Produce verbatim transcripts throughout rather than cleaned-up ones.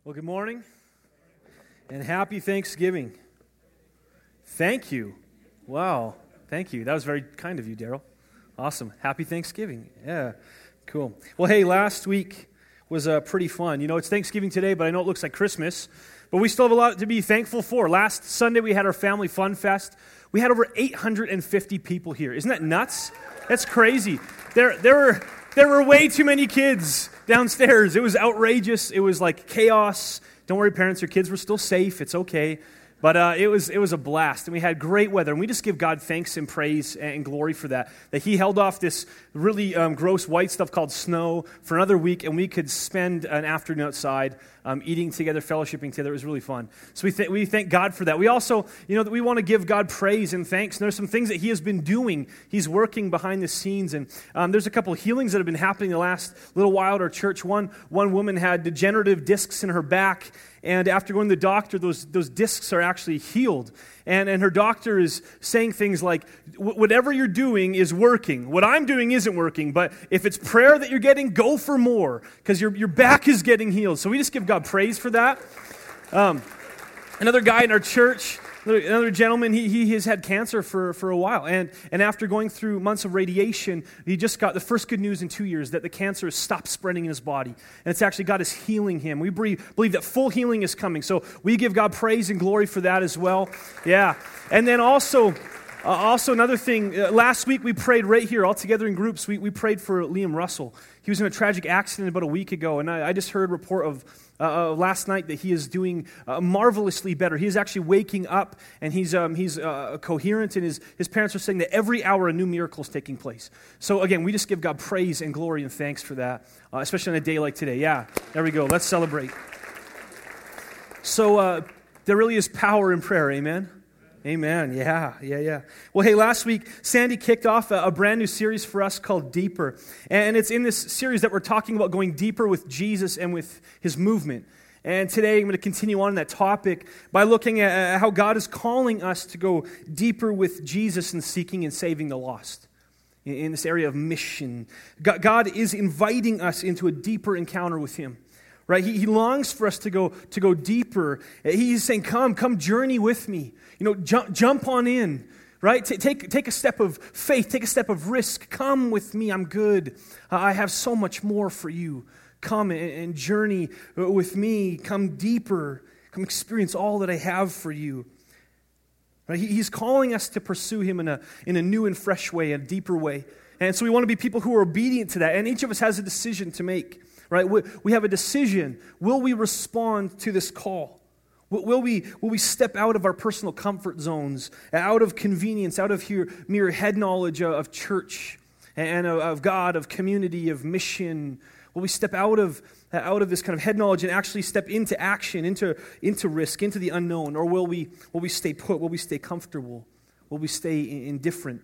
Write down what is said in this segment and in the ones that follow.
Well, good morning and happy Thanksgiving. Thank you. Wow. Thank you. That was very kind of you, Daryl. Awesome. Happy Thanksgiving. Yeah. Cool. Well, hey, last week was uh, pretty fun. You know, it's Thanksgiving today, but I know it looks like Christmas. But we still have a lot to be thankful for. Last Sunday, we had our Family Fun Fest. We had over eight hundred fifty people here. Isn't that nuts? That's crazy. There, there were... There were way too many kids downstairs. It was outrageous. It was like chaos. Don't worry, parents, your kids were still safe. It's okay. But uh, it was it was a blast, and we had great weather, and we just give God thanks and praise and glory for that, that He held off this really um, gross white stuff called snow for another week, and we could spend an afternoon outside um, eating together, fellowshipping together. It was really fun. So we, th- we thank God for that. We also, you know, that we want to give God praise and thanks, and there's some things that He has been doing. He's working behind the scenes, and um, there's a couple of healings that have been happening the last little while at our church. One, one woman had degenerative discs in her back, and after going to the doctor, those those discs are actually healed. And and her doctor is saying things like, whatever you're doing is working. What I'm doing isn't working, but if it's prayer that you're getting, go for more, because your, your back is getting healed. So we just give God praise for that. Um, another guy in our church, another gentleman, he, he has had cancer for, for a while. And, and after going through months of radiation, he just got the first good news in two years that the cancer has stopped spreading in his body. And it's actually God is healing him. We believe, believe that full healing is coming. So we give God praise and glory for that as well. Yeah. And then also... Uh, also, another thing, uh, last week we prayed right here, all together in groups. We, we prayed for Liam Russell. He was in a tragic accident about a week ago, and I, I just heard a report of uh, uh, last night that he is doing uh, marvelously better. He is actually waking up, and he's um, he's uh, coherent, and his, his parents are saying that every hour a new miracle is taking place. So again, we just give God praise and glory and thanks for that, uh, especially on a day like today. Yeah, there we go. Let's celebrate. So uh, there really is power in prayer, amen? Amen. Yeah, yeah, yeah. Well, hey, last week, Sandy kicked off a, a brand new series for us called Deeper. And it's in this series that we're talking about going deeper with Jesus and with His movement. And today, I'm going to continue on that topic by looking at how God is calling us to go deeper with Jesus and seeking and saving the lost. In, in this area of mission. God, God is inviting us into a deeper encounter with Him. Right? He, he longs for us to go to go deeper. He's saying, come, come journey with me. You know, jump, jump on in. Right? T- take, take a step of faith. Take a step of risk. Come with me. I'm good. Uh, I have so much more for you. Come and, and journey with me. Come deeper. Come experience all that I have for you. Right? He, he's calling us to pursue Him in a, in a new and fresh way, a deeper way. And so we want to be people who are obedient to that. And each of us has a decision to make. Right? We have a decision. Will we respond to this call? Will we, will we step out of our personal comfort zones, out of convenience, out of here, mere head knowledge of church and of God, of community, of mission? Will we step out of, out of this kind of head knowledge and actually step into action, into, into risk, into the unknown? Or will we, will we stay put? Will we stay comfortable? Will we stay indifferent?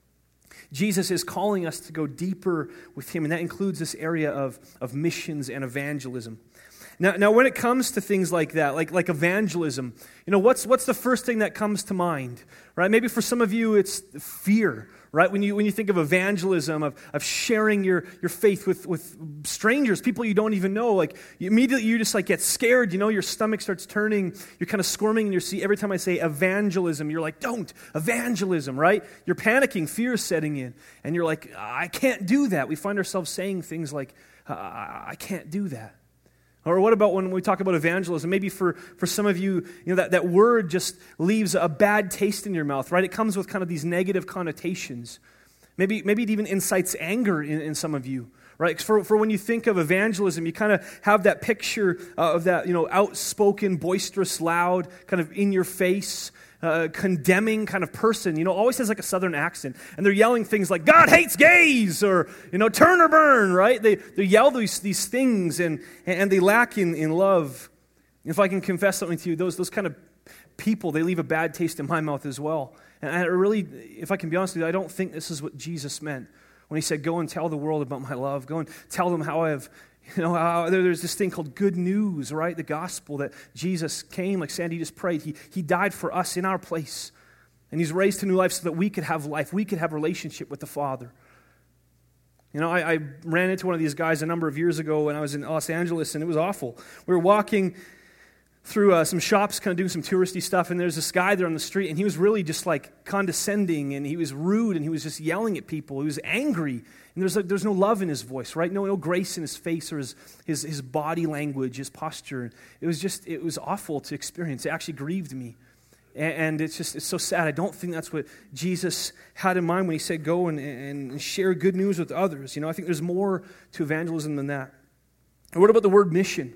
Jesus is calling us to go deeper with Him, and that includes this area of, of missions and evangelism. Now, now, when it comes to things like that, like, like evangelism, you know, what's what's the first thing that comes to mind, right? Maybe for some of you, it's fear, right? When you when you think of evangelism, of, of sharing your, your faith with, with strangers, people you don't even know, like you, immediately you just like get scared, you know, your stomach starts turning, you're kind of squirming in your seat. Every time I say evangelism, you're like, don't, evangelism, right? You're panicking, fear is setting in, and you're like, I can't do that. We find ourselves saying things like, I can't do that. Or what about when we talk about evangelism? Maybe for, for some of you, you know, that, that word just leaves a bad taste in your mouth, right? It comes with kind of these negative connotations. Maybe maybe it even incites anger in, in some of you, right? For, for when you think of evangelism, you kind of have that picture uh, of that, you know, outspoken, boisterous, loud, kind of in your face, uh, condemning kind of person, you know, always has like a southern accent. And they're yelling things like, God hates gays, or, you know, turn or burn, right? They they yell these, these things, and, and they lack in, in love. If I can confess something to you, those those kind of people, they leave a bad taste in my mouth as well. And I really, if I can be honest with you, I don't think this is what Jesus meant when He said, go and tell the world about my love. Go and tell them how I have, you know, how there's this thing called good news, right? The gospel that Jesus came, like Sandy just prayed. He, he died for us in our place. And He's raised to new life so that we could have life. We could have relationship with the Father. You know, I, I ran into one of these guys a number of years ago when I was in Los Angeles, and it was awful. We were walking through uh, some shops, kind of doing some touristy stuff, and there's this guy there on the street, and he was really just like condescending, and he was rude, and he was just yelling at people. He was angry, and there's like, there's no love in his voice, right? No, no grace in his face or his, his his body language, his posture. It was just, it was awful to experience. It actually grieved me. And it's just, it's so sad. I don't think that's what Jesus had in mind when he said go and, and share good news with others. You know, I think there's more to evangelism than that. And what about the word mission?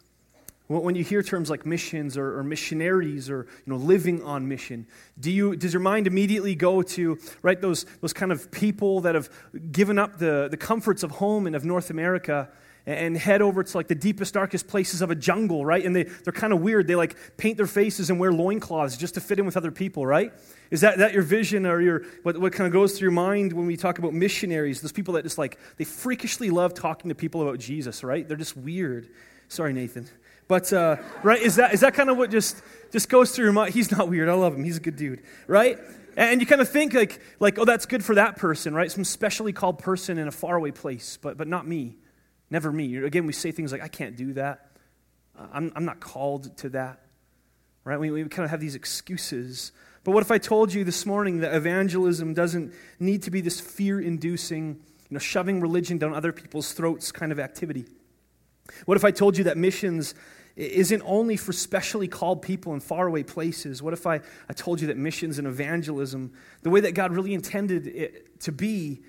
Well, when you hear terms like missions or, or missionaries or, you know, living on mission, do you, does your mind immediately go to, right, those, those kind of people that have given up the, the comforts of home and of North America and head over to like the deepest, darkest places of a jungle, right? And they, they're kind of weird. They like paint their faces and wear loincloths just to fit in with other people, right? Is that, that your vision or your what, what kind of goes through your mind when we talk about missionaries? Those people that just like, they freakishly love talking to people about Jesus, right? They're just weird. Sorry, Nathan. But, uh, right, is that is that kind of what just, just goes through your mind? He's not weird. I love him. He's a good dude, right? And you kind of think like, like, oh, that's good for that person, right? Some specially called person in a faraway place, but but not me. Never me. Again, we say things like, I can't do that. I'm, I'm not called to that. Right? We, we kind of have these excuses. But what if I told you this morning that evangelism doesn't need to be this fear-inducing, you know, shoving religion down other people's throats kind of activity? What if I told you that missions isn't only for specially called people in faraway places? What if I, I told you that missions and evangelism, the way that God really intended it to be,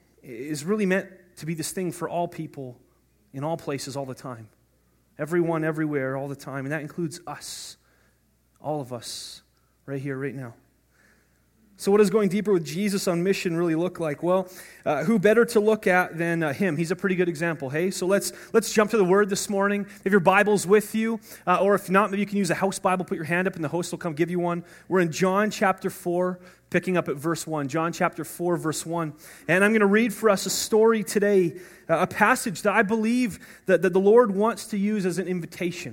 is really meant to be this thing for all people, in all places, all the time. Everyone, everywhere, all the time. And that includes us. All of us. Right here, right now. So what does going deeper with Jesus on mission really look like? Well, uh, who better to look at than uh, him? He's a pretty good example, hey? So let's let's jump to the Word this morning. If your Bible's with you, uh, or if not, maybe you can use a house Bible. Put your hand up and the host will come give you one. We're in John chapter four, picking up at verse one. John chapter four, verse one. And I'm going to read for us a story today, uh, a passage that I believe that, that the Lord wants to use as an invitation.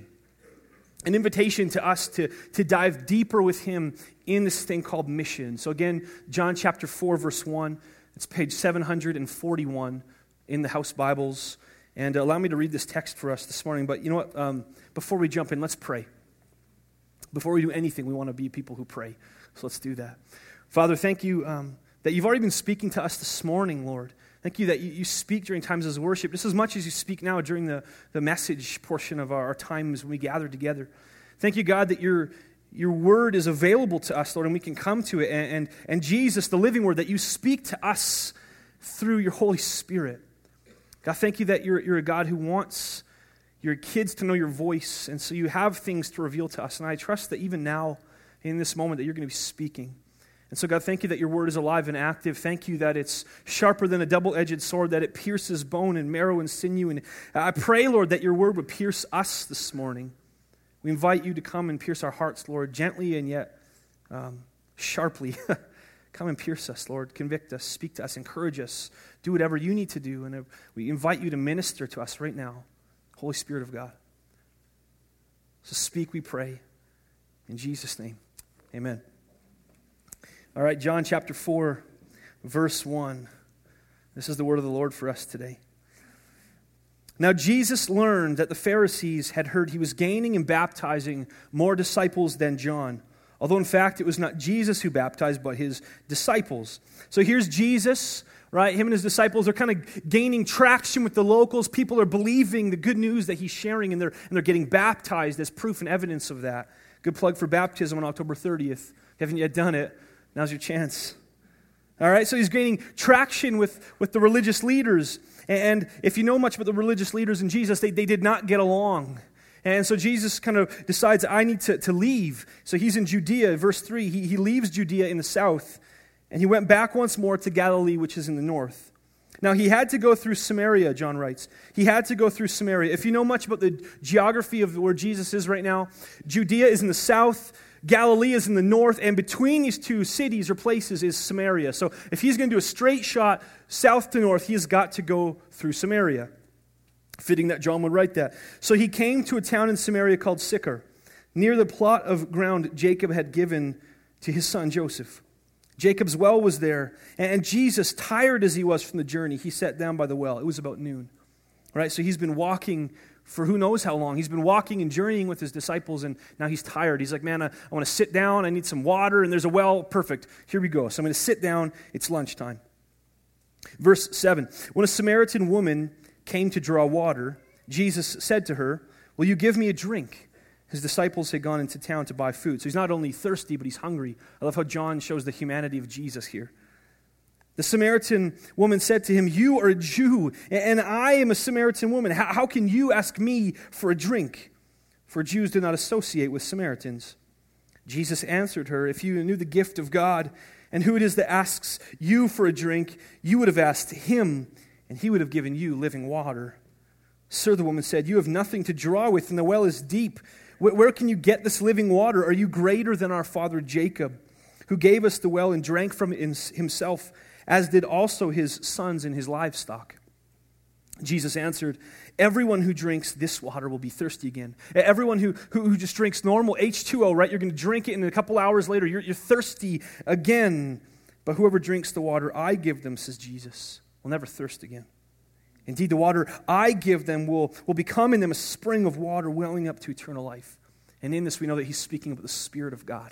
An invitation to us to, to dive deeper with him in this thing called mission. So again, John chapter four, verse one. It's page seven hundred forty-one in the house Bibles. And uh, allow me to read this text for us this morning. But you know what? Um, before we jump in, let's pray. Before we do anything, we want to be people who pray. So let's do that. Father, thank you um, that you've already been speaking to us this morning, Lord. Thank you that you, you speak during times of worship just as much as you speak now during the, the message portion of our, our times when we gather together. Thank you, God, that your, your word is available to us, Lord, and we can come to it. And, and, and Jesus, the living word, that you speak to us through your Holy Spirit. God, thank you that you're, you're a God who wants your kids to know your voice, and so you have things to reveal to us. And I trust that even now, in this moment, that you're going to be speaking. And so, God, thank you that your word is alive and active. Thank you that it's sharper than a double-edged sword, that it pierces bone and marrow and sinew. And I pray, Lord, that your word would pierce us this morning. We invite you to come and pierce our hearts, Lord, gently and yet um, sharply. Come and pierce us, Lord. Convict us, speak to us, encourage us. Do whatever you need to do. And we invite you to minister to us right now, Holy Spirit of God. So speak, we pray. In Jesus' name, amen. All right, John chapter four, verse one. This is the word of the Lord for us today. Now Jesus learned that the Pharisees had heard he was gaining and baptizing more disciples than John, although in fact it was not Jesus who baptized, but his disciples. So here's Jesus, right? Him and his disciples are kind of gaining traction with the locals. People are believing the good news that he's sharing, and they're, and they're getting baptized as proof and evidence of that. Good plug for baptism on October thirtieth. If you haven't yet done it, now's your chance. All right, so he's gaining traction with, with the religious leaders. And if you know much about the religious leaders in Jesus, they, they did not get along. And so Jesus kind of decides, I need to, to leave. So he's in Judea, verse three. He, he leaves Judea in the south, and he went back once more to Galilee, which is in the north. Now, he had to go through Samaria, John writes. He had to go through Samaria. If you know much about the geography of where Jesus is right now, Judea is in the south, Galilee is in the north, and between these two cities or places is Samaria. So if he's going to do a straight shot south to north, he has got to go through Samaria. Fitting that John would write that. So he came to a town in Samaria called Sychar, near the plot of ground Jacob had given to his son Joseph. Jacob's well was there, and Jesus, tired as he was from the journey, he sat down by the well. It was about noon, right? So he's been walking for who knows how long. He's been walking and journeying with his disciples, and now he's tired. He's like, man, I, I want to sit down. I need some water, and there's a well. Perfect. Here we go. So I'm going to sit down. It's lunchtime. Verse seven, when a Samaritan woman came to draw water, Jesus said to her, will you give me a drink? His disciples had gone into town to buy food. So he's not only thirsty, but he's hungry. I love how John shows the humanity of Jesus here. The Samaritan woman said to him, you are a Jew, and I am a Samaritan woman. How, how can you ask me for a drink? For Jews do not associate with Samaritans. Jesus answered her, if you knew the gift of God and who it is that asks you for a drink, you would have asked him, and he would have given you living water. Sir, the woman said, you have nothing to draw with, and the well is deep. Where can you get this living water? Are you greater than our father Jacob, who gave us the well and drank from it himself, as did also his sons and his livestock? Jesus answered, everyone who drinks this water will be thirsty again. Everyone who, who, who just drinks normal H two O, right? You're going to drink it, and a couple hours later, you're, you're thirsty again. But whoever drinks the water I give them, says Jesus, will never thirst again. Indeed, the water I give them will, will become in them a spring of water welling up to eternal life. And in this we know that he's speaking about the Spirit of God.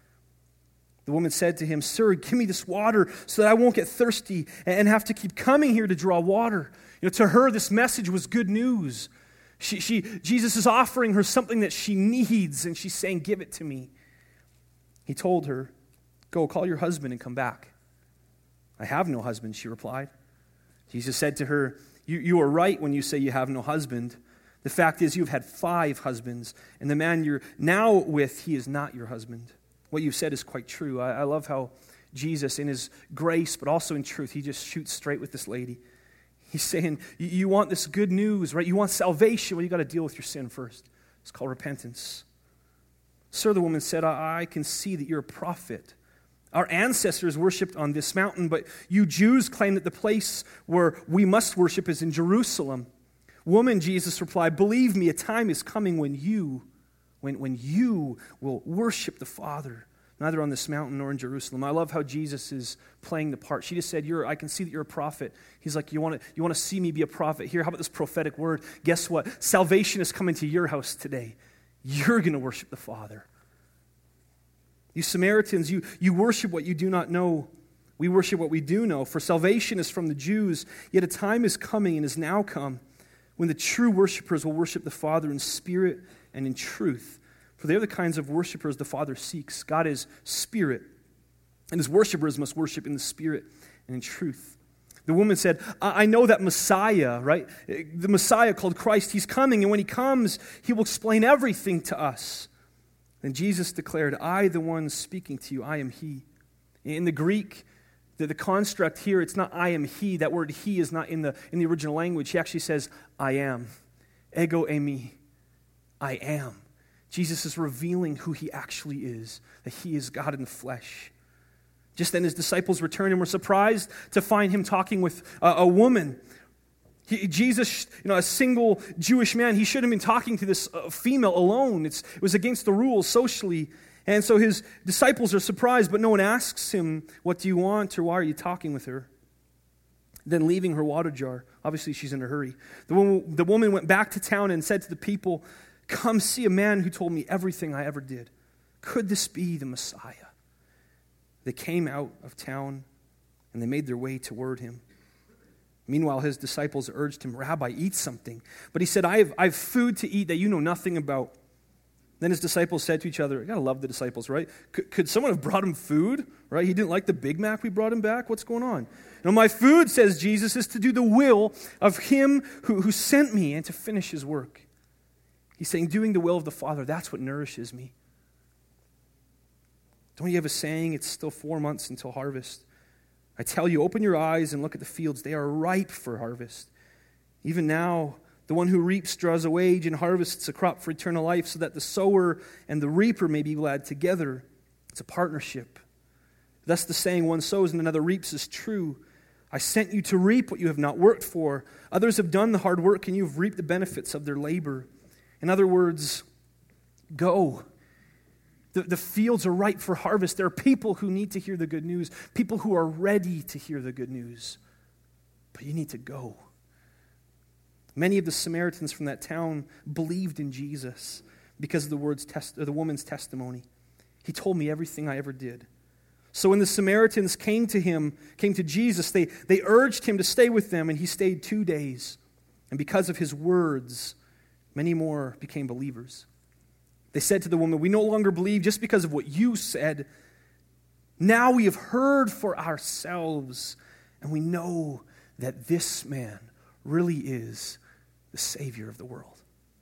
The woman said to him, sir, give me this water so that I won't get thirsty and have to keep coming here to draw water. You know, to her, this message was good news. She, she, Jesus is offering her something that she needs, and she's saying, give it to me. He told her, go, call your husband and come back. I have no husband, she replied. Jesus said to her, You, you are right when you say you have no husband. The fact is you've had five husbands, and the man you're now with, he is not your husband. What you've said is quite true. I, I love how Jesus, in his grace, but also in truth, he just shoots straight with this lady. He's saying, you, you want this good news, right? You want salvation. Well, you got to deal with your sin first. It's called repentance. Sir, the woman said, I, I can see that you're a prophet. Our ancestors worshipped on this mountain, but you Jews claim that the place where we must worship is in Jerusalem. Woman, Jesus replied, believe me, a time is coming when you, when, when you will worship the Father, neither on this mountain nor in Jerusalem. I love how Jesus is playing the part. She just said, "You're. I can see that you're a prophet." He's like, you want to you want to see me be a prophet? Here, how about this prophetic word? Guess what? Salvation is coming to your house today. You're going to worship the Father. You Samaritans, you, you worship what you do not know. We worship what we do know. For salvation is from the Jews, yet a time is coming and is now come when the true worshipers will worship the Father in spirit and in truth. For they are the kinds of worshipers the Father seeks. God is spirit, and his worshipers must worship in the spirit and in truth. The woman said, I know that Messiah, right? The Messiah called Christ, he's coming, and when he comes, he will explain everything to us. Then Jesus declared, I, the one speaking to you, I am he. In the Greek, the, the construct here, it's not I am he. That word he is not in the, in the original language. He actually says, I am. Ego eimi. I am. Jesus is revealing who he actually is, that he is God in the flesh. Just then his disciples returned and were surprised to find him talking with a, a woman. He, Jesus, you know, a single Jewish man, he shouldn't have been talking to this uh, female alone. It's, it was against the rules socially. And so his disciples are surprised, but no one asks him, what do you want, or why are you talking with her? Then leaving her water jar, obviously she's in a hurry, the woman, the woman went back to town and said to the people, come see a man who told me everything I ever did. Could this be the Messiah? They came out of town and they made their way toward him. Meanwhile, his disciples urged him, Rabbi, eat something. But he said, I have, I have food to eat that you know nothing about. Then his disciples said to each other, I gotta love the disciples, right? Could, could someone have brought him food? Right? He didn't like the Big Mac we brought him back? What's going on? No, my food, says Jesus, is to do the will of him who, who sent me and to finish his work. He's saying, doing the will of the Father, that's what nourishes me. Don't you have a saying, it's still four months until harvest? I tell you, open your eyes and look at the fields. They are ripe for harvest. Even now, the one who reaps draws a wage and harvests a crop for eternal life so that the sower and the reaper may be glad together. It's a partnership. Thus the saying, one sows and another reaps is true. I sent you to reap what you have not worked for. Others have done the hard work and you have reaped the benefits of their labor. In other words, go. The, the fields are ripe for harvest. There are people who need to hear the good news, people who are ready to hear the good news. But you need to go. Many of the Samaritans from that town believed in Jesus because of the word's test, or the woman's testimony. He told me everything I ever did. So when the Samaritans came to him, came to Jesus, they, they urged him to stay with them, and he stayed two days. And because of his words, many more became believers. They said to the woman, "We no longer believe just because of what you said. Now we have heard for ourselves, and we know that this man really is the Savior of the world."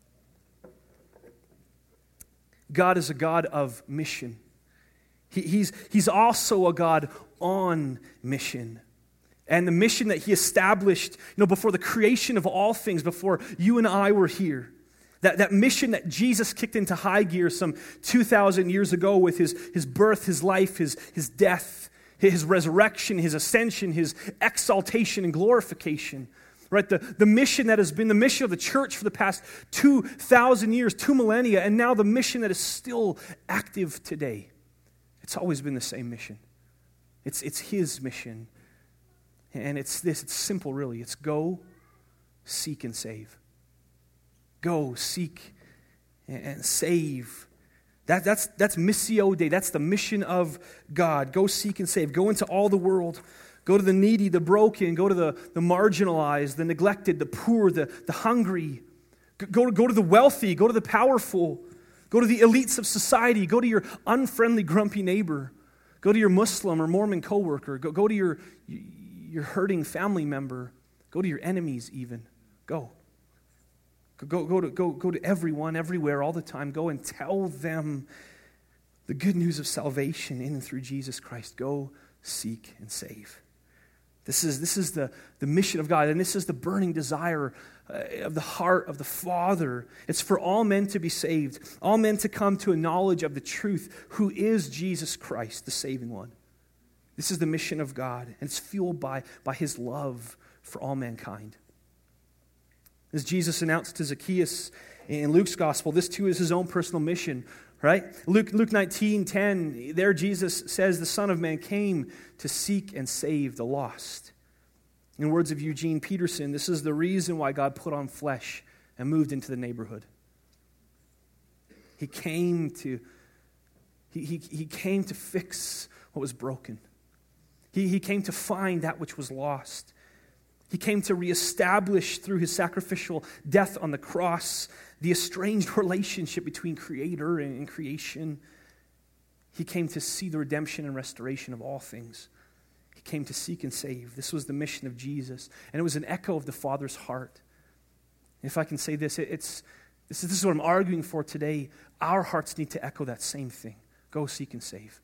God is a God of mission. He, he's, he's also a God on mission. And the mission that he established, you know, before the creation of all things, before you and I were here, that, that mission that Jesus kicked into high gear some two thousand years ago with his, his birth, his life, his, his death, his resurrection, his ascension, his exaltation and glorification. Right, the, the mission that has been the mission of the church for the past two thousand years, two millennia, and now the mission that is still active today. It's always been the same mission. It's, it's his mission. And it's this, it's simple really. It's go, seek, and save. Go, seek, and save. That, that's, that's Missio Dei. That's the mission of God. Go, seek, and save. Go into all the world. Go to the needy, the broken. Go to the, the marginalized, the neglected, the poor, the, the hungry. Go, go to the wealthy. Go to the powerful. Go to the elites of society. Go to your unfriendly, grumpy neighbor. Go to your Muslim or Mormon coworker. Go, go to your, your hurting family member. Go to your enemies even. Go. Go, go, to, go, go to everyone, everywhere, all the time. Go and tell them the good news of salvation in and through Jesus Christ. Go, seek, and save. This is, this is the, the mission of God, and this is the burning desire uh, of the heart of the Father. It's for all men to be saved, all men to come to a knowledge of the truth, who is Jesus Christ, the saving one. This is the mission of God, and it's fueled by, by his love for all mankind. As Jesus announced to Zacchaeus in Luke's gospel, this too is his own personal mission. Right? Luke, Luke nineteen ten, there Jesus says the Son of Man came to seek and save the lost. In words of Eugene Peterson, this is the reason why God put on flesh and moved into the neighborhood. He came to, he, he, he came to fix what was broken. He, he came to find that which was lost. He came to reestablish through his sacrificial death on the cross the estranged relationship between Creator and creation. He came to see the redemption and restoration of all things. He came to seek and save. This was the mission of Jesus, and it was an echo of the Father's heart. If I can say this, it's this is, this is what I'm arguing for today. Our hearts need to echo that same thing. Go, seek, and save.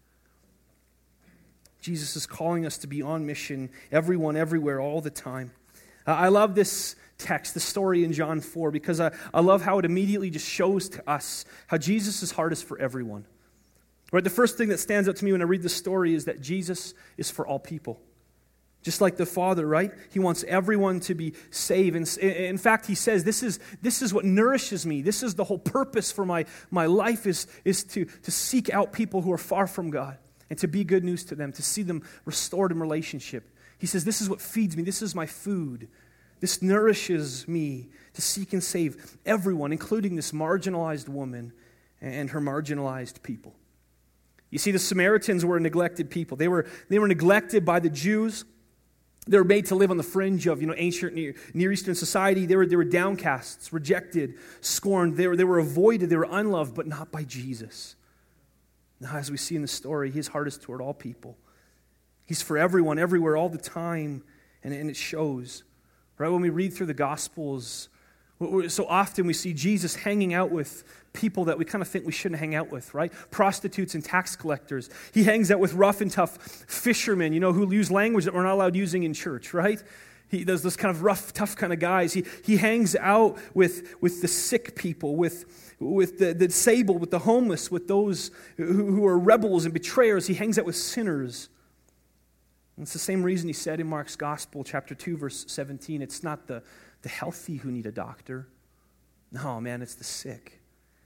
Jesus is calling us to be on mission, everyone, everywhere, all the time. Uh, I love this text, the story in John four, because I, I love how it immediately just shows to us how Jesus' heart is for everyone. Right, the first thing that stands out to me when I read this story is that Jesus is for all people. Just like the Father, right? He wants everyone to be saved. And in fact, he says, this is, this is what nourishes me. This is the whole purpose for my, my life is, is to, to seek out people who are far from God. And to be good news to them, to see them restored in relationship. He says, this is what feeds me. This is my food. This nourishes me to seek and save everyone, including this marginalized woman and her marginalized people. You see, the Samaritans were a neglected people. They were, they were neglected by the Jews. They were made to live on the fringe of, you know, ancient Near, Near Eastern society. They were, they were downcasts, rejected, scorned. They were, they were avoided. They were unloved, but not by Jesus. Now, as we see in the story, his heart is toward all people. He's for everyone, everywhere, all the time, and, and it shows. Right? When we read through the Gospels, so often we see Jesus hanging out with people that we kind of think we shouldn't hang out with, right? Prostitutes and tax collectors. He hangs out with rough and tough fishermen, you know, who use language that we're not allowed using in church, right? He does those kind of rough, tough kind of guys. He he hangs out with, with the sick people, with, with the, the disabled, with the homeless, with those who, who are rebels and betrayers. He hangs out with sinners. And it's the same reason he said in Mark's Gospel, chapter two, verse seventeen, it's not the, the healthy who need a doctor. No, man, it's the sick.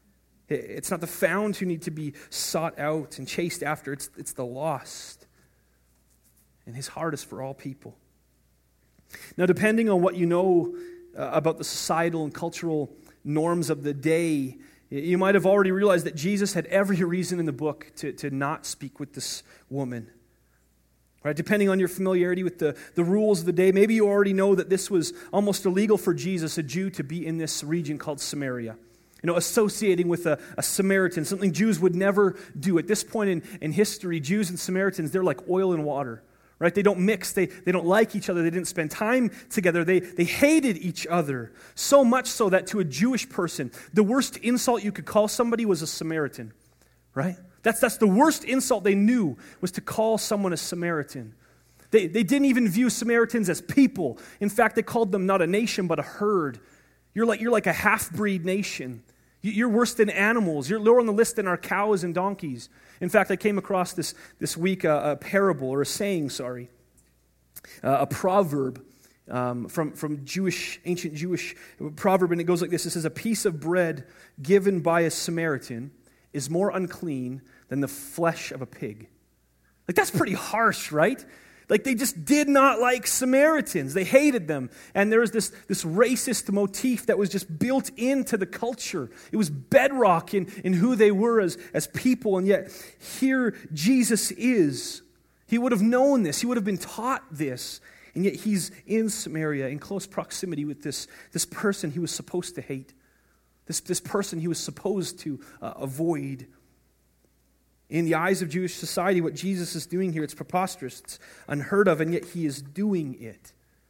It's not the found who need to be sought out and chased after. It's, it's the lost. And his heart is for all people. Now, depending on what you know uh, about the societal and cultural norms of the day, you might have already realized that Jesus had every reason in the book to, to not speak with this woman. Right? Depending on your familiarity with the, the rules of the day, maybe you already know that this was almost illegal for Jesus, a Jew, to be in this region called Samaria. You know, associating with a, a Samaritan, something Jews would never do. At this point in, in history, Jews and Samaritans, they're like oil and water. Right? They don't mix. They, they don't like each other. They didn't spend time together. They, they hated each other. So much so that to a Jewish person, the worst insult you could call somebody was a Samaritan. Right? That's, that's the worst insult they knew, was to call someone a Samaritan. They, they didn't even view Samaritans as people. In fact, they called them not a nation, but a herd. You're like, you're like a half-breed nation. You're worse than animals. You're lower on the list than our cows and donkeys. In fact, I came across this, this week a, a parable, or a saying, sorry, uh, a proverb um, from, from Jewish, ancient Jewish proverb, and it goes like this. It says, a piece of bread given by a Samaritan is more unclean than the flesh of a pig. Like, that's pretty harsh, right? Like, they just did not like Samaritans. They hated them. And there was this, this racist motif that was just built into the culture. It was bedrock in, in who they were as, as people. And yet, here Jesus is. He would have known this. He would have been taught this. And yet, he's in Samaria, in close proximity with this, this person he was supposed to hate. This, this person he was supposed to uh, avoid. In the eyes of Jewish society, what Jesus is doing here, it's preposterous, it's unheard of, and yet he is doing it.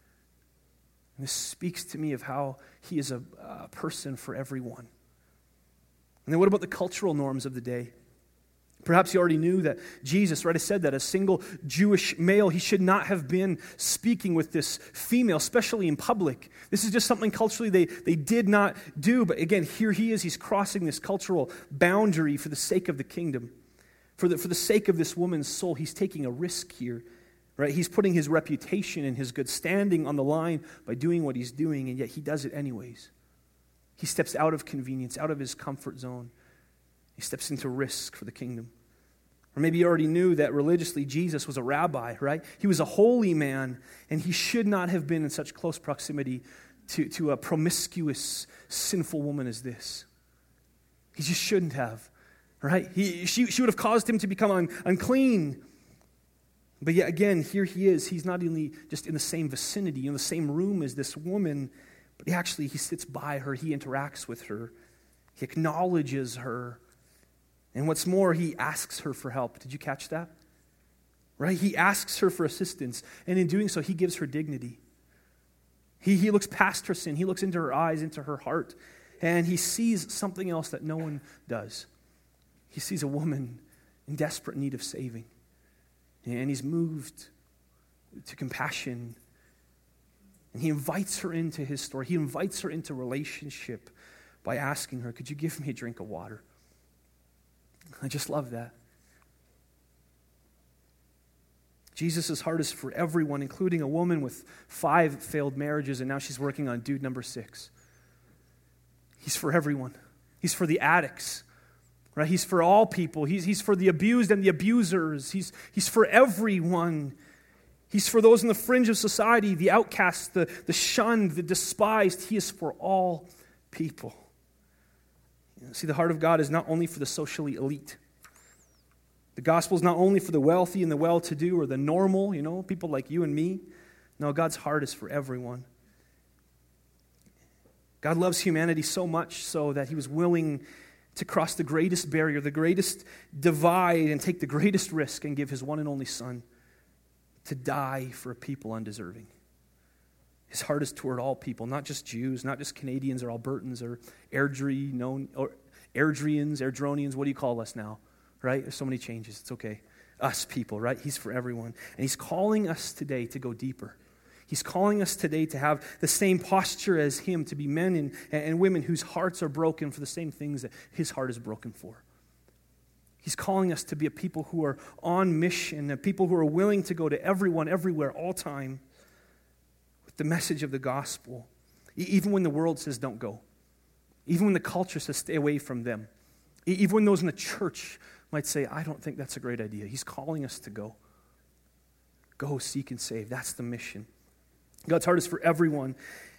And this speaks to me of how he is a, a person for everyone. And then what about the cultural norms of the day? Perhaps you already knew that Jesus, right, I said that, a single Jewish male, he should not have been speaking with this female, especially in public. This is just something culturally they, they did not do. But again, here he is, he's crossing this cultural boundary for the sake of the kingdom. For the, for the sake of this woman's soul, he's taking a risk here, right? He's putting his reputation and his good standing on the line by doing what he's doing, and yet he does it anyways. He steps out of convenience, out of his comfort zone. He steps into risk for the kingdom. Or maybe you already knew that religiously Jesus was a rabbi, right? He was a holy man, and he should not have been in such close proximity to, to a promiscuous, sinful woman as this. He just shouldn't have. Right? He, she, she would have caused him to become un, unclean. But yet again, here he is. He's not only just in the same vicinity, in the same room as this woman, but he actually, he sits by her. He interacts with her. He acknowledges her. And what's more, he asks her for help. Did you catch that? Right? He asks her for assistance. And in doing so, he gives her dignity. He, he looks past her sin. He looks into her eyes, into her heart. And he sees something else that no one does. He sees a woman in desperate need of saving. And he's moved to compassion. And he invites her into his story. He invites her into relationship by asking her, could you give me a drink of water? I just love that. Jesus' heart is for everyone, including a woman with five failed marriages, and now she's working on dude number six. He's for everyone. He's for the addicts. Right? He's for all people. He's, he's for the abused and the abusers. He's, he's for everyone. He's for those in the fringe of society, the outcasts, the, the shunned, the despised. He is for all people. You know, see, the heart of God is not only for the socially elite. The gospel is not only for the wealthy and the well-to-do or the normal, you know, people like you and me. No, God's heart is for everyone. God loves humanity so much so that he was willing to cross the greatest barrier, the greatest divide, and take the greatest risk and give his one and only son to die for a people undeserving. His heart is toward all people, not just Jews, not just Canadians or Albertans or Airdrie, known, or Airdrians, Airdronians, what do you call us now? Right? There's so many changes. It's okay. Us people, right? He's for everyone. And he's calling us today to go deeper. He's calling us today to have the same posture as him, to be men and, and women whose hearts are broken for the same things that his heart is broken for. He's calling us to be a people who are on mission, a people who are willing to go to everyone, everywhere, all time, with the message of the gospel, even when the world says don't go, even when the culture says stay away from them. Even those in the church might say, I don't think that's a great idea. He's calling us to go. Go, seek, and save. That's the mission. God's heart is for everyone.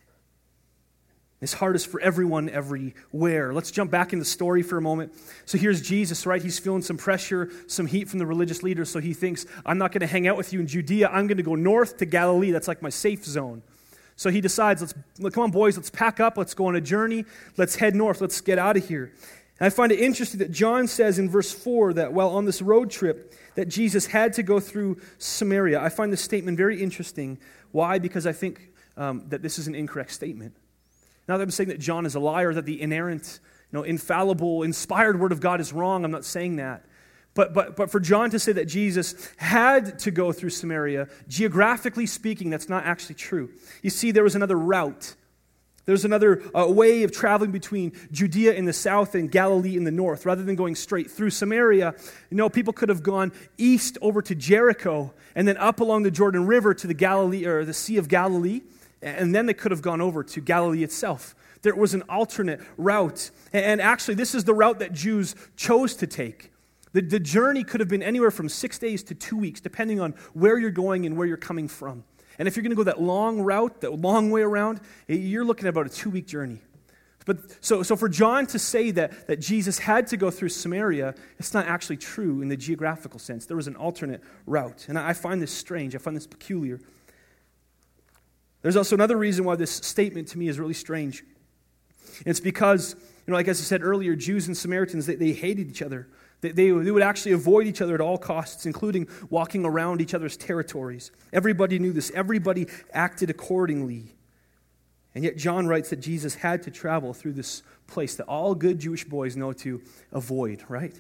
His heart is for everyone, everywhere. Let's jump back in the story for a moment. So here's Jesus, right? He's feeling some pressure, some heat from the religious leaders, so he thinks, I'm not going to hang out with you in Judea. I'm going to go north to Galilee. That's like my safe zone. So he decides, let's come on, boys, let's pack up. Let's go on a journey. Let's head north. Let's get out of here. And I find it interesting that John says in verse four that while on this road trip, that Jesus had to go through Samaria. I find this statement very interesting. Why? Because I think um, that this is an incorrect statement. Not that I'm saying that John is a liar, that the inerrant, you know, infallible, inspired word of God is wrong. I'm not saying that. But, but, but for John to say that Jesus had to go through Samaria, geographically speaking, that's not actually true. You see, there was another route. There's another uh, way of traveling between Judea in the south and Galilee in the north. Rather than going straight through Samaria, you know, people could have gone east over to Jericho and then up along the Jordan River to the Galilee or the Sea of Galilee. And then they could have gone over to Galilee itself. There was an alternate route. And actually, this is the route that Jews chose to take. The, the journey could have been anywhere from six days to two weeks, depending on where you're going and where you're coming from. And if you're going to go that long route, that long way around, you're looking at about a two-week journey. But so, so for John to say that, that Jesus had to go through Samaria, it's not actually true in the geographical sense. There was an alternate route. And I find this strange. I find this peculiar. There's also another reason why this statement to me is really strange. And it's because, you know, like as I said earlier, Jews and Samaritans, they, they hated each other. They, they, they would actually avoid each other at all costs, including walking around each other's territories. Everybody knew this. Everybody acted accordingly. And yet John writes that Jesus had to travel through this place that all good Jewish boys know to avoid, right?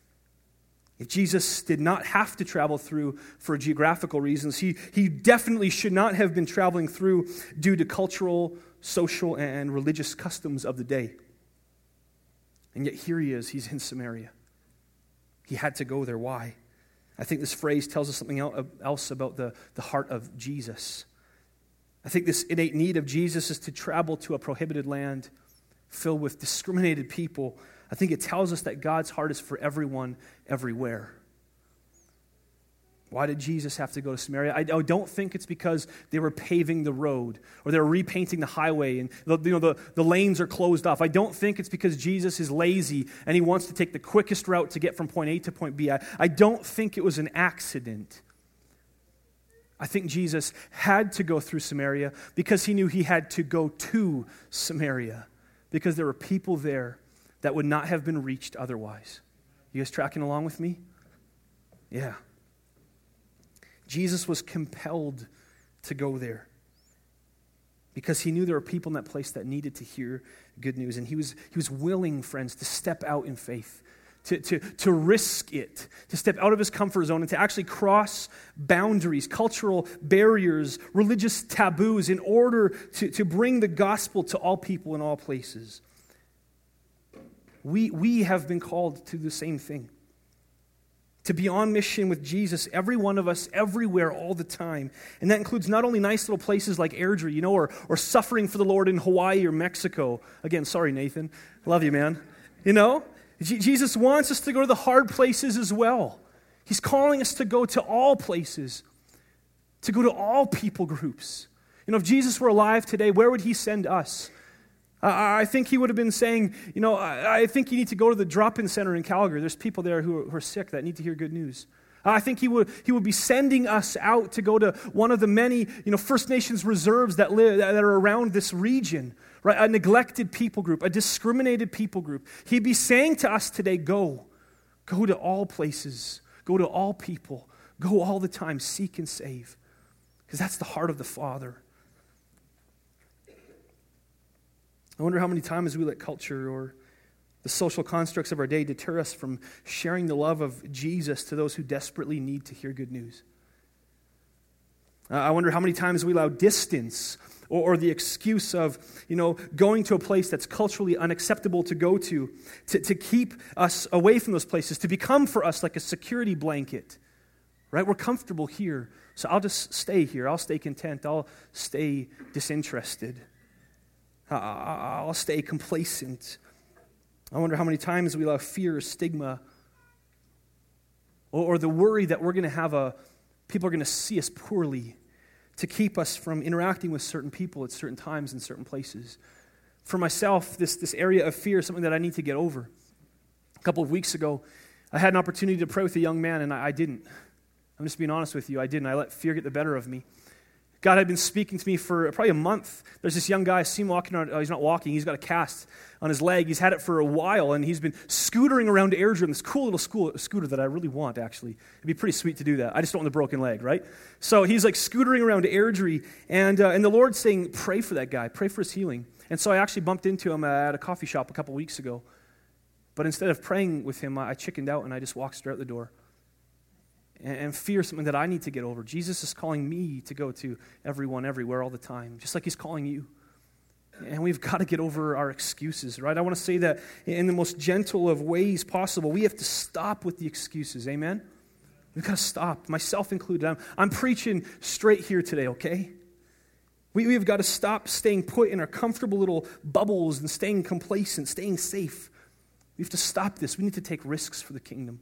If Jesus did not have to travel through for geographical reasons, he, he definitely should not have been traveling through due to cultural, social, and religious customs of the day. And yet here he is, he's in Samaria. He had to go there. Why? I think this phrase tells us something else about the, the heart of Jesus. I think this innate need of Jesus is to travel to a prohibited land filled with discriminated people. I think it tells us that God's heart is for everyone, everywhere. Why did Jesus have to go to Samaria? I don't think it's because they were paving the road or they were repainting the highway and the, you know, the, the lanes are closed off. I don't think it's because Jesus is lazy and he wants to take the quickest route to get from point A to point B. I, I don't think it was an accident. I think Jesus had to go through Samaria because he knew he had to go to Samaria because there were people there that would not have been reached otherwise. You guys tracking along with me? Yeah. Jesus was compelled to go there because he knew there were people in that place that needed to hear good news. And he was, he was willing, friends, to step out in faith, to, to, to risk it, to step out of his comfort zone and to actually cross boundaries, cultural barriers, religious taboos in order to, to bring the gospel to all people in all places. We, we have been called to the same thing. To be on mission with Jesus, every one of us, everywhere, all the time. And that includes not only nice little places like Airdrie, you know, or, or suffering for the Lord in Hawaii or Mexico. Again, sorry, Nathan. Love you, man. You know, G- Jesus wants us to go to the hard places as well. He's calling us to go to all places, to go to all people groups. You know, if Jesus were alive today, where would he send us? I think he would have been saying, you know, I think you need to go to the drop-in center in Calgary. There's people there who are, who are sick that need to hear good news. I think he would he would be sending us out to go to one of the many, you know, First Nations reserves that live that are around this region, right? A neglected people group, a discriminated people group. He'd be saying to us today, go, go to all places, go to all people, go all the time, seek and save, because that's the heart of the Father. I wonder how many times we let culture or the social constructs of our day deter us from sharing the love of Jesus to those who desperately need to hear good news. Uh, I wonder how many times we allow distance or, or the excuse of, you know, going to a place that's culturally unacceptable to go to, to, to keep us away from those places, to become for us like a security blanket, right? We're comfortable here, so I'll just stay here. I'll stay content. I'll stay disinterested. I'll stay complacent. I wonder how many times we allow fear, stigma, or, or the worry that we're going to have a, people are going to see us poorly to keep us from interacting with certain people at certain times in certain places. For myself, this, this area of fear is something that I need to get over. A couple of weeks ago, I had an opportunity to pray with a young man, and I, I didn't. I'm just being honest with you. I didn't. I let fear get the better of me. God had been speaking to me for probably a month. There's this young guy, I see him walking around. Oh, he's not walking. He's got a cast on his leg. He's had it for a while, and he's been scootering around Airdrie, this cool little school, scooter that I really want, actually. It'd be pretty sweet to do that. I just don't want the broken leg, right? So he's like scootering around Airdrie, and, uh, and the Lord's saying, pray for that guy. Pray for his healing. And so I actually bumped into him at a coffee shop a couple weeks ago. But instead of praying with him, I chickened out, and I just walked straight out the door. And fear is something that I need to get over. Jesus is calling me to go to everyone, everywhere, all the time, just like he's calling you. And we've got to get over our excuses, right? I want to say that in the most gentle of ways possible. We have to stop with the excuses, amen? We've got to stop, myself included. I'm, I'm preaching straight here today, okay? We, we've got to stop staying put in our comfortable little bubbles and staying complacent, staying safe. We have to stop this. We need to take risks for the kingdom.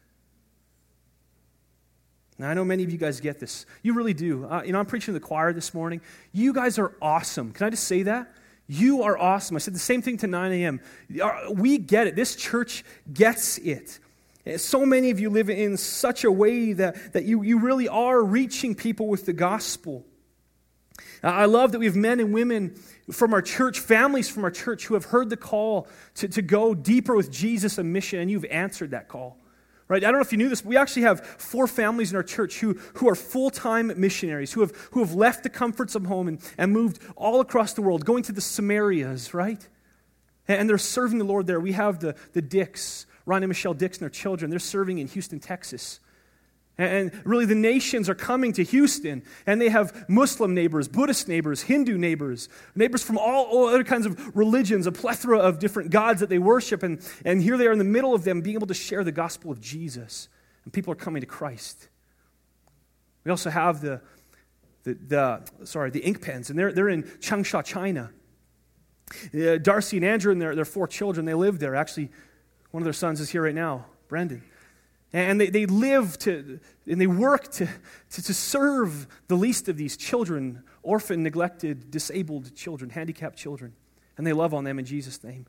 Now, I know many of you guys get this. You really do. Uh, you know, I'm preaching to the choir this morning. You guys are awesome. Can I just say that? You are awesome. I said the same thing to nine a.m. We get it. This church gets it. So many of you live in such a way that, that you, you really are reaching people with the gospel. I love that we have men and women from our church, families from our church, who have heard the call to, to go deeper with Jesus and mission, and you've answered that call. Right? I don't know if you knew this, but we actually have four families in our church who, who are full-time missionaries, who have who have left the comforts of home and, and moved all across the world, going to the Samarias, right? And they're serving the Lord there. We have the, the Dicks, Ron and Michelle Dix and their children. They're serving in Houston, Texas. And really the nations are coming to Houston, and they have Muslim neighbors, Buddhist neighbors, Hindu neighbors, neighbors from all, all other kinds of religions, a plethora of different gods that they worship, and, and here they are in the middle of them being able to share the gospel of Jesus, and people are coming to Christ. We also have the, the, the sorry, the ink pens, and they're, they're in Changsha, China. Uh, Darcy and Andrew and their, their four children, they live there. Actually, one of their sons is here right now, Brendan. And they, they live to, and they work to, to, to serve the least of these children, orphan, neglected, disabled children, handicapped children. And they love on them in Jesus' name.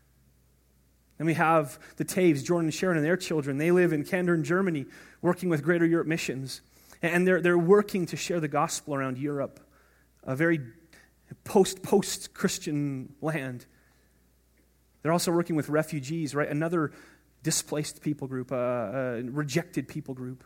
Then we have the Taves, Jordan and Sharon and their children. They live in Kandern, Germany, working with Greater Europe Missions. And they're, they're working to share the gospel around Europe, a very post, post-Christian land. They're also working with refugees, right? Another displaced people group, a uh, uh, rejected people group.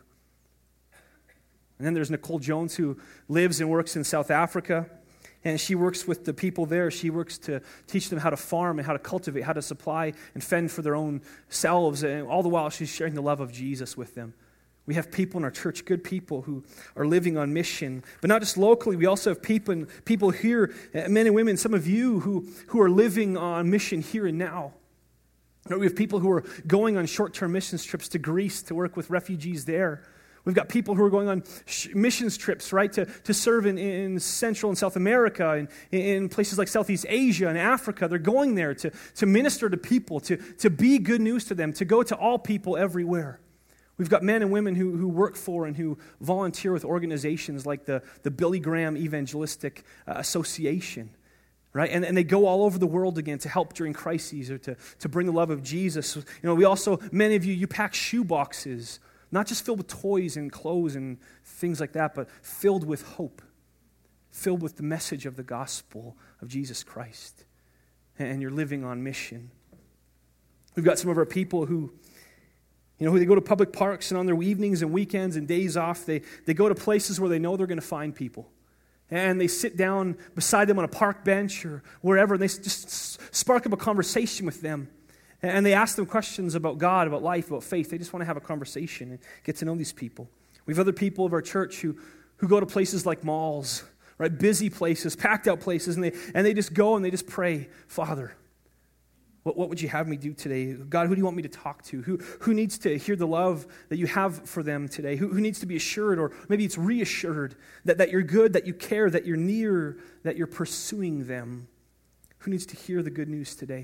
And then there's Nicole Jones, who lives and works in South Africa, and she works with the people there. She works to teach them how to farm and how to cultivate, how to supply and fend for their own selves, and all the while she's sharing the love of Jesus with them. We have people in our church, good people who are living on mission, but not just locally. We also have people, people here, men and women, some of you who, who are living on mission here and now. We have people who are going on short-term missions trips to Greece to work with refugees there. We've got people who are going on sh- missions trips, right, to, to serve in, in Central and South America, and in places like Southeast Asia and Africa. They're going there to, to minister to people, to, to be good news to them, to go to all people everywhere. We've got men and women who, who work for and who volunteer with organizations like the, the Billy Graham Evangelistic uh, Association. Right? And, and they go all over the world again to help during crises or to, to bring the love of Jesus. You know, we also, many of you, you pack shoe boxes, not just filled with toys and clothes and things like that, but filled with hope, filled with the message of the gospel of Jesus Christ. And you're living on mission. We've got some of our people who, you know, who they go to public parks, and on their evenings and weekends and days off, they, they go to places where they know they're going to find people. And they sit down beside them on a park bench or wherever, and they just spark up a conversation with them. And they ask them questions about God, about life, about faith. They just want to have a conversation and get to know these people. We have other people of our church who, who go to places like malls, right? Busy places, packed out places, and they and they just go and they just pray, Father, what, what would you have me do today? God, who do you want me to talk to? Who, who needs to hear the love that you have for them today? Who, who needs to be assured, or maybe it's reassured, that, that you're good, that you care, that you're near, that you're pursuing them? Who needs to hear the good news today?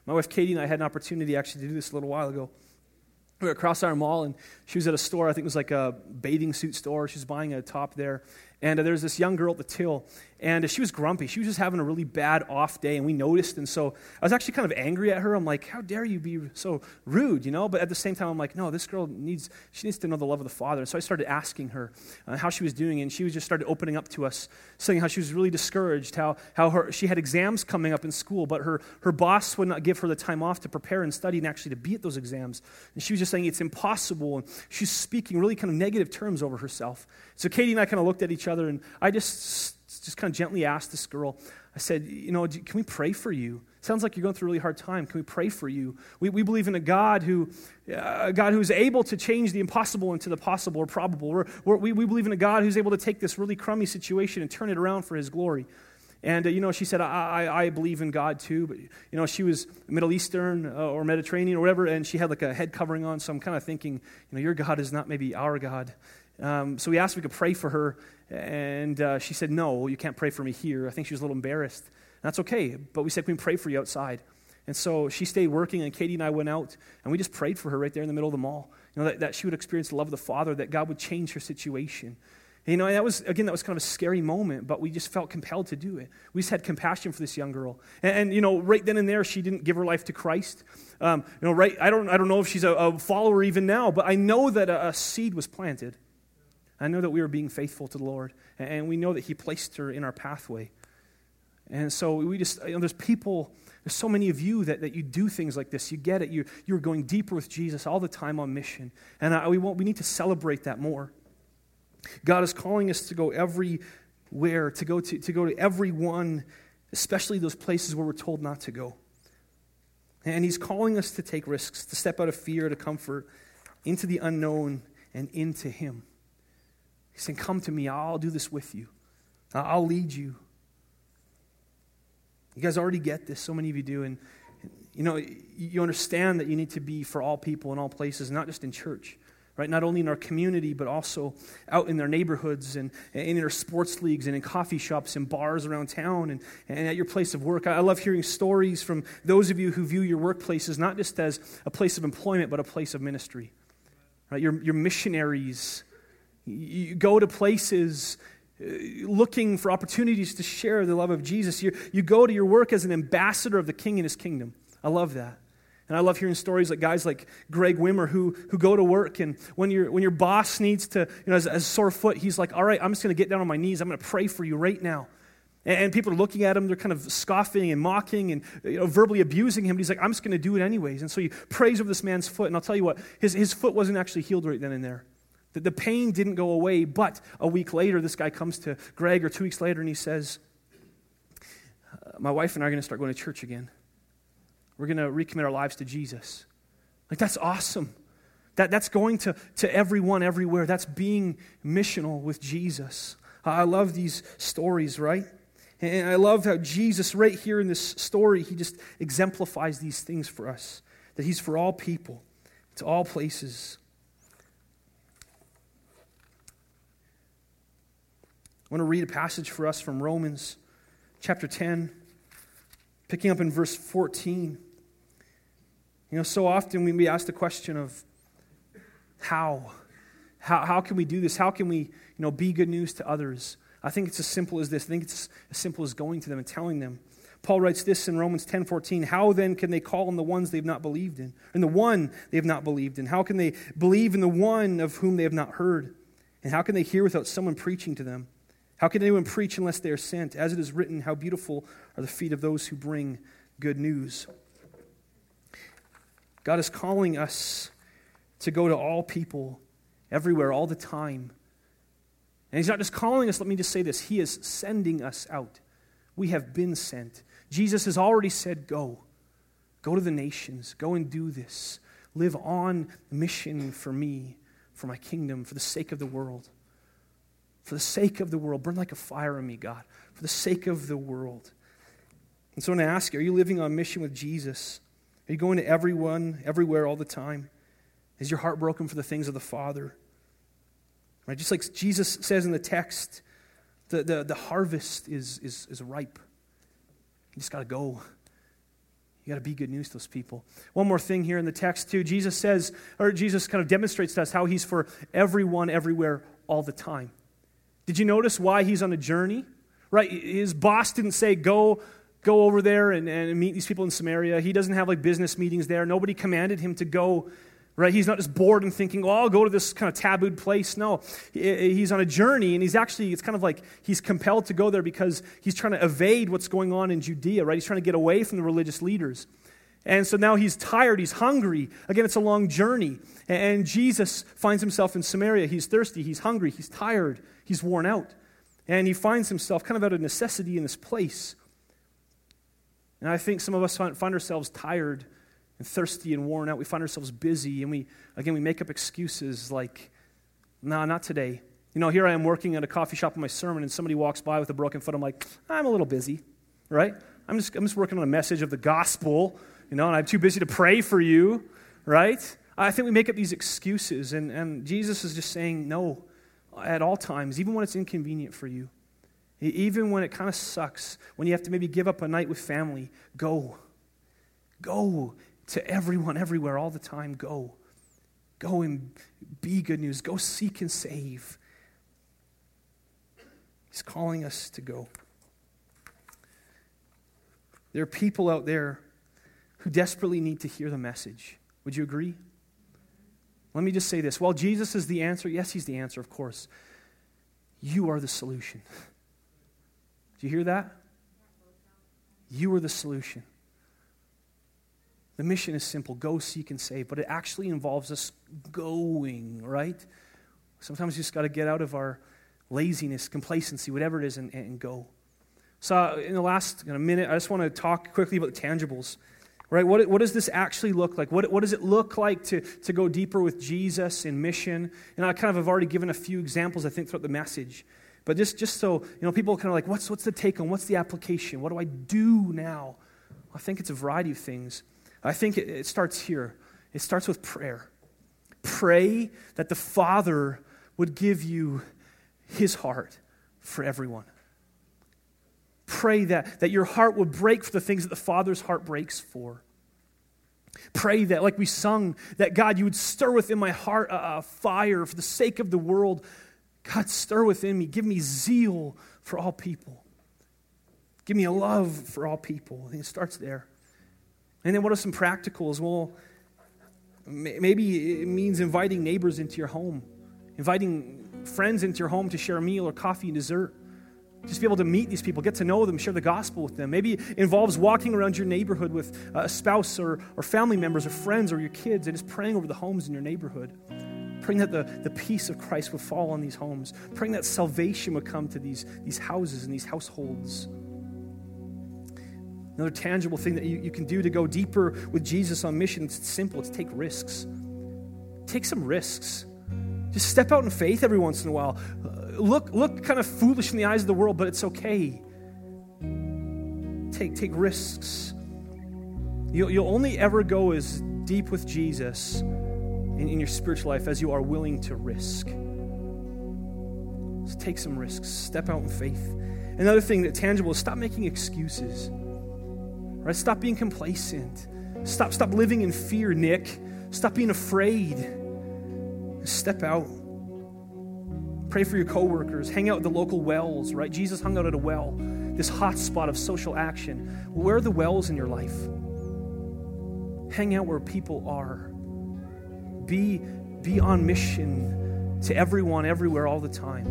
My wife Katie and I had an opportunity actually to do this a little while ago. We were at Cross Iron Mall, and she was at a store. I think it was like a bathing suit store. She was buying a top there. And uh, there was this young girl at the till, and uh, she was grumpy. She was just having a really bad off day, and we noticed. And so I was actually kind of angry at her. I'm like, how dare you be so rude, you know? But at the same time, I'm like, no, this girl needs, she needs to know the love of the Father. And so I started asking her uh, how she was doing, and she was just started opening up to us, saying how she was really discouraged, how how her she had exams coming up in school, but her, her boss would not give her the time off to prepare and study and actually to be at those exams. And she was just saying it's impossible, and she's speaking really kind of negative terms over herself. So Katie and I kind of looked at each other, and I just just kind of gently asked this girl, I said, you know, can we pray for you? Sounds like you're going through a really hard time. Can we pray for you? We we believe in a God who, uh, a God who's able to change the impossible into the possible or probable. We're, we're, we we believe in a God who's able to take this really crummy situation and turn it around for His glory. And, uh, you know, she said, I, I I believe in God too, but, you know, she was Middle Eastern uh, or Mediterranean or whatever, and she had like a head covering on, so I'm kind of thinking, you know, your God is not maybe our God. Um, so we asked if we could pray for her, and uh, she said, no, you can't pray for me here. I think she was a little embarrassed. And that's okay, but we said, can we pray for you outside? And so she stayed working, and Katie and I went out, and we just prayed for her right there in the middle of the mall, you know, that, that she would experience the love of the Father, that God would change her situation. And, you know, and that was, again, that was kind of a scary moment, but we just felt compelled to do it. We just had compassion for this young girl. And, and you know, right then and there, she didn't give her life to Christ. Um, you know, right, I don't, I don't know if she's a, a follower even now, but I know that a, a seed was planted. I know that we were being faithful to the Lord, and we know that He placed her in our pathway. And so we just, you know, there's people, there's so many of you that, that you do things like this. You get it. You, you're going deeper with Jesus all the time on mission. And I, we, want, we need to celebrate that more. God is calling us to go everywhere, to go to, to go to everyone, especially those places where we're told not to go. And He's calling us to take risks, to step out of fear, to comfort, into the unknown, and into Him. He's saying, come to me, I'll do this with you. I'll lead you. You guys already get this, so many of you do, and you know, you understand that you need to be for all people in all places, not just in church, right? Not only in our community, but also out in their neighborhoods and, and in their sports leagues and in coffee shops and bars around town and, and at your place of work. I love hearing stories from those of you who view your workplaces not just as a place of employment, but a place of ministry, right? You're, you're missionaries. You go to places looking for opportunities to share the love of Jesus. You, you go to your work as an ambassador of the King and His kingdom. I love that. And I love hearing stories like guys like Greg Wimmer who, who go to work, and when, your when your boss needs to, you know, as, as a sore foot, he's like, all right, I'm just going to get down on my knees. I'm going to pray for you right now. And, and people are looking at him. They're kind of scoffing and mocking and, you know, verbally abusing him. But he's like, I'm just going to do it anyways. And so he prays over this man's foot. And I'll tell you what, his, his foot wasn't actually healed right then and there. The, the pain didn't go away, but a week later, this guy comes to Greg, or two weeks later, and he says, my wife and I are going to start going to church again. We're going to recommit our lives to Jesus. Like, that's awesome. That, that's going to, to everyone, everywhere. That's being missional with Jesus. I love these stories, right? And I love how Jesus, right here in this story, He just exemplifies these things for us. That He's for all people, to all places. I want to read a passage for us from Romans chapter ten, picking up in verse fourteen. You know, so often we ask the question of how? How, how can we do this? How can we, you know, be good news to others? I think it's as simple as this. I think it's as simple as going to them and telling them. Paul writes this in Romans ten fourteen. How then can they call on the ones they've not believed in? And the one they have not believed in? How can they believe in the one of whom they have not heard? And how can they hear without someone preaching to them? How can anyone preach unless they are sent? As it is written, how beautiful are the feet of those who bring good news. God is calling us to go to all people, everywhere, all the time. And He's not just calling us, let me just say this, He is sending us out. We have been sent. Jesus has already said, go. Go to the nations. Go and do this. Live on mission for me, for my kingdom, for the sake of the world. For the sake of the world. Burn like a fire in me, God. For the sake of the world. And so I want to ask you, are you living on mission with Jesus? Are you going to everyone, everywhere, all the time? Is your heart broken for the things of the Father? Right? Just like Jesus says in the text, the, the, the harvest is, is, is ripe. You just got to go. You You got to be good news to those people. One more thing here in the text too. Jesus says, or Jesus kind of demonstrates to us how he's for everyone, everywhere, all the time. Did you notice why he's on a journey? Right? His boss didn't say, go, go over there and, and meet these people in Samaria. He doesn't have like business meetings there. Nobody commanded him to go. Right? He's not just bored and thinking, oh, I'll go to this kind of tabooed place. No, he's on a journey, and he's actually, it's kind of like he's compelled to go there because he's trying to evade what's going on in Judea, right? He's trying to get away from the religious leaders. And so now he's tired, he's hungry. Again, it's a long journey. And Jesus finds himself in Samaria. He's thirsty, he's hungry, he's tired, he's worn out. And he finds himself kind of out of necessity in this place. And I think some of us find ourselves tired and thirsty and worn out. We find ourselves busy, and we, again, we make up excuses like, nah, not today. You know, here I am working at a coffee shop on my sermon, and somebody walks by with a broken foot. I'm like, I'm a little busy, right? I'm just, I'm just working on a message of the gospel, you know, and I'm too busy to pray for you, right? I think we make up these excuses, and, and Jesus is just saying, no, at all times, even when it's inconvenient for you, even when it kind of sucks, when you have to maybe give up a night with family, go. Go. To everyone, everywhere, all the time, go. Go and be good news. Go seek and save. He's calling us to go. There are people out there who desperately need to hear the message. Would you agree? Let me just say this. While Jesus is the answer, yes, he's the answer, of course. You are the solution. Do you hear that? You are the solution. The mission is simple, go, seek, and save, but it actually involves us going, right? Sometimes you just got to get out of our laziness, complacency, whatever it is, and, and go. So in the last in a minute, I just want to talk quickly about the tangibles, right? What, what does this actually look like? What, what does it look like to, to go deeper with Jesus in mission? And I kind of have already given a few examples, I think, throughout the message. But just, just so, you know, people are kind of like, what's, what's the take home? What's the application? What do I do now? I think it's a variety of things. I think it, it starts here. It starts with prayer. Pray that the Father would give you his heart for everyone. Pray that, that your heart would break for the things that the Father's heart breaks for. Pray that, like we sung, that God, you would stir within my heart a, a fire for the sake of the world. God, stir within me. Give me zeal for all people. Give me a love for all people. I think it starts there. And then what are some practicals? Well, maybe it means inviting neighbors into your home, inviting friends into your home to share a meal or coffee and dessert. Just be able to meet these people, get to know them, share the gospel with them. Maybe it involves walking around your neighborhood with a spouse or, or family members or friends or your kids and just praying over the homes in your neighborhood. Praying that the, the peace of Christ would fall on these homes. Praying that salvation would come to these, these houses and these households. Another tangible thing that you, you can do to go deeper with Jesus on mission, it's simple, it's take risks. Take some risks. Just step out in faith every once in a while. Uh, look, look kind of foolish in the eyes of the world, but it's okay. Take, take risks. You'll, you'll only ever go as deep with Jesus in, in your spiritual life as you are willing to risk. So take some risks. Step out in faith. Another thing that's tangible is stop making excuses. Right? Stop being complacent. Stop, stop living in fear, Nick. Stop being afraid. Step out. Pray for your coworkers. Hang out at the local wells, right? Jesus hung out at a well, this hot spot of social action. Where are the wells in your life? Hang out where people are. Be, be on mission to everyone, everywhere, all the time.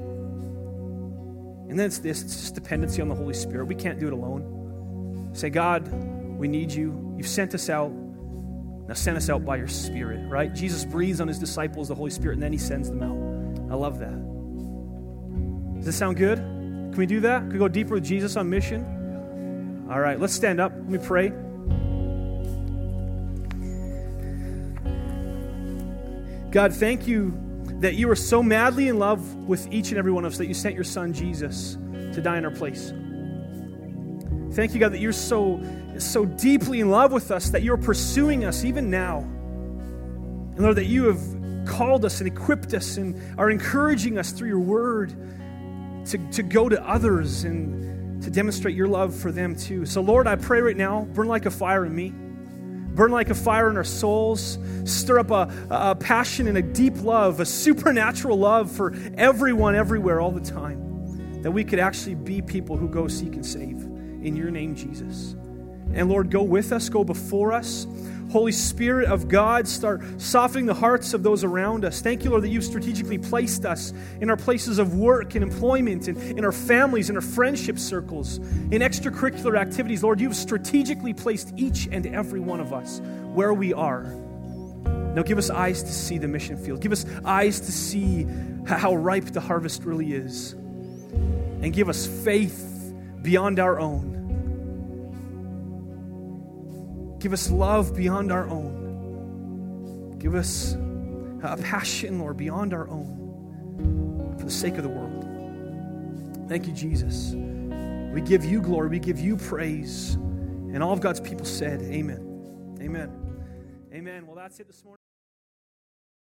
And then it's this, it's just dependency on the Holy Spirit. We can't do it alone. Say, God, we need you. You've sent us out. Now send us out by your Spirit, right? Jesus breathes on his disciples, the Holy Spirit, and then he sends them out. I love that. Does this sound good? Can we do that? Can we go deeper with Jesus on mission? All right, let's stand up. Let me pray. God, thank you that you are so madly in love with each and every one of us that you sent your son, Jesus, to die in our place. Thank you, God, that you're so, so deeply in love with us, that you're pursuing us even now. And Lord, that you have called us and equipped us and are encouraging us through your word to, to go to others and to demonstrate your love for them too. So Lord, I pray right now, burn like a fire in me. Burn like a fire in our souls. Stir up a, a passion and a deep love, a supernatural love for everyone, everywhere, all the time. That we could actually be people who go seek and save. In your name, Jesus. And Lord, go with us, go before us. Holy Spirit of God, start softening the hearts of those around us. Thank you, Lord, that you've strategically placed us in our places of work and employment, and in our families, in our friendship circles, in extracurricular activities. Lord, you've strategically placed each and every one of us where we are. Now give us eyes to see the mission field. Give us eyes to see how ripe the harvest really is. And give us faith beyond our own. Give us love beyond our own. Give us a passion, Lord, beyond our own for the sake of the world. Thank you, Jesus. We give you glory. We give you praise. And all of God's people said, amen. Amen. Amen. Well, that's it this morning.